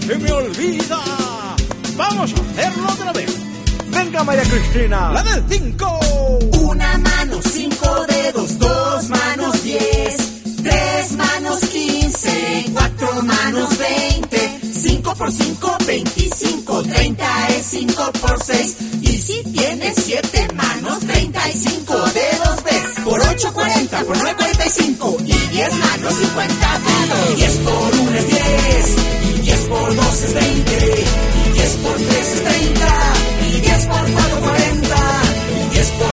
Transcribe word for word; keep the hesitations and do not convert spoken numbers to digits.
se me olvida. Vamos a hacerlo otra vez. Venga, María Cristina. La del cinco. Una mano, cinco dedos, dos manos, diez. Tres manos, quince. Cuatro manos, veinte. Cinco por cinco, veinticinco. Treinta es cinco por seis. Y si tienes siete manos, treinta y cinco dedos ves. Por ocho, cuarenta. Por nueve, cuarenta y cinco. Y diez manos, cincuenta dedos. Diez por uno es diez. Y diez por dos es veinte. Y diez por tres es treinta. Y diez por cuatro